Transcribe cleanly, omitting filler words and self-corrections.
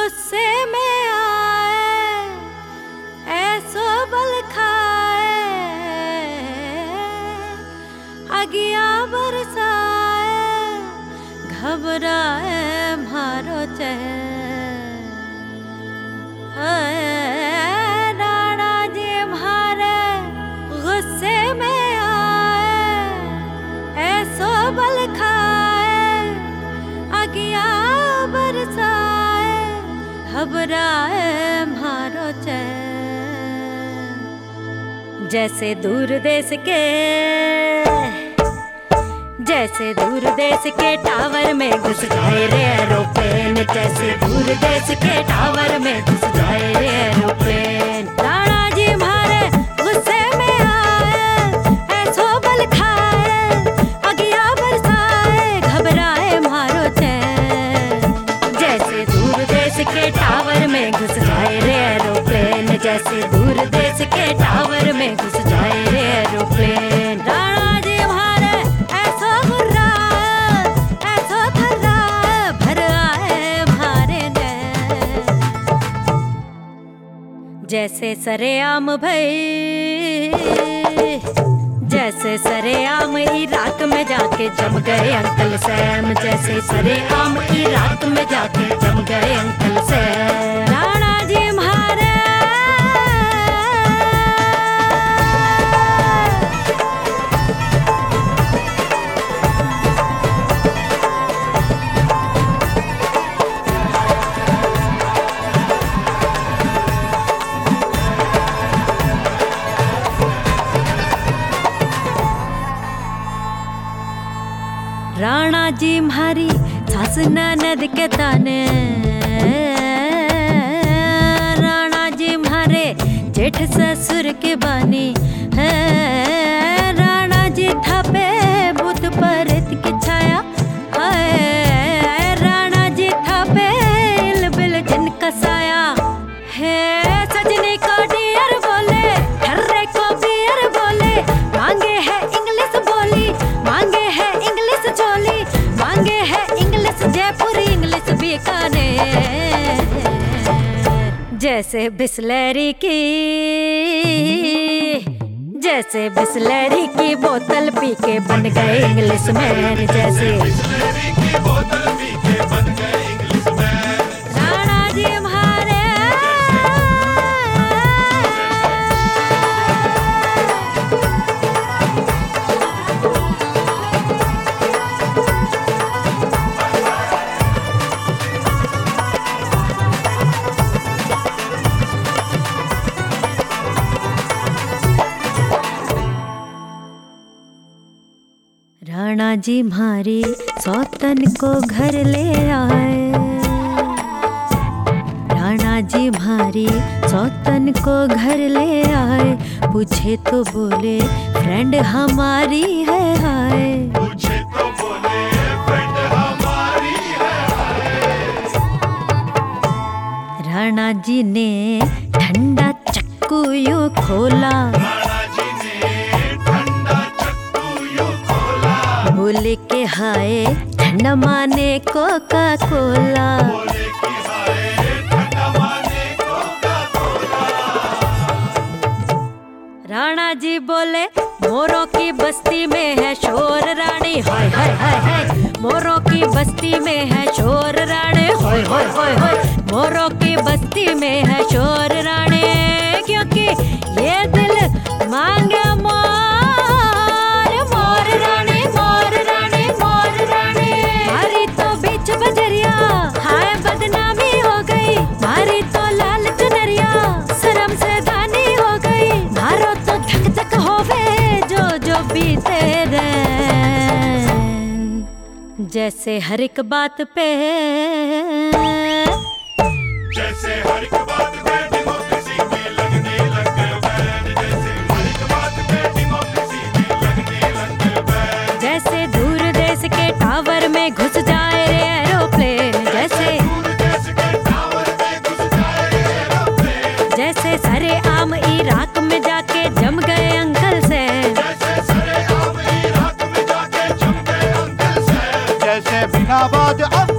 गुस्से में आए ऐसो बल खाए, अगिया बरसाए घबराए मारो चैन। राणा जी मारे गुस्से में आए ऐसो बल खाए, अगिया बरसाए घबराए मारो चैन। जैसे दूर देश के टावर में घुस जाए रे एरोप्लेन, जैसे दूर देश के टावर में घुस जाए रे एरोप्लेन। राणा जी मारे गुस्से में आए ऐसो बल खाए, अगिया बरसाए घबराए मारो चैन। जैसे दूर देश के टावर में घुस जाए रे एरोप्लेन, जैसे दूर देश के टावर में घुस जाए रे एरोप्लेन। राणा जी मारे ऐसो गुर्रा ऐसो थर्रा भर आए मारे नैन। जैसे सरेआम भई, जैसे सरेआम इराक में जाके जम गए अंकल सैम, जैसे सरेआम इराक में जाके जम गए अंकल सैम। राणा जी मारे राणा जी म्हारी सास ननद के ताने, राणा जी म्हारे जेठ ससुर के बानी है। राणा जी थापे बुत परत की छाया है, राणा जी थापे इल बिल जिनका साया है। सजनी को डियर बोले, ठर्रे को बियर बोले, मांगे है इंग्लिश बोली, मांगे है इंग्लिश चोली, मांगे है इंग्लिश जयपुरी इंग्लिश बीकानेर। जैसे बिसलेरी की, जैसे बिसलेरी की बोतल पी के बन गए इंग्लिश मैन, जैसे बिसलेरी की बोतल पी के बन गए इंग्लिश मैन। राणा जी मारे राणा जी मारी सौतन को घर ले आए, राणा जी मारी सौतन को घर ले आए। पूछे तो बोले फ्रेंड हमारी है हाय, पूछे तो बोले फ्रेंड हमारी है हाय। राणा जी ने ठंडा चक्कू यूं खोला, बोले के हाय ठंडा माने कोका कोला। राणा जी बोले मोरों की बस्ती में है शोर रानी, हाय हाय हाय हाय। मोरों की बस्ती में है शोर रानी, हाय हाय हाय हाय। मोरों की बस्ती में है शोर रानी, क्योंकि ये दिल मांगे मोर, मोर रानी, मोर रानी, मोर रानी। मारी तो बीच बजरिया हाय बदनामी हो गई, मारी तो लाल चुनरिया शर्म से दानी हो गई। मारो तो धक धक होवे जो जो बीते रैन। जैसे हर एक बात पे, जैसे हर एक बात पे डेमोक्रेसी में लगने लग गए बैन, जैसे हर एक बात पे डेमोक्रेसी में लगने लग गए बैन। जैसे दूर देश के टावर में घुस जाए रे एरोप्लेन, जैसे दूर देश के टावर में घुस जाए रे एरोप्लेन। जैसे सरेआम इराक में जाके जम गए अंकल सैम, जैसे सरेआम इराक में जाके जम गए अंकल सैम। जैसे बिना बाद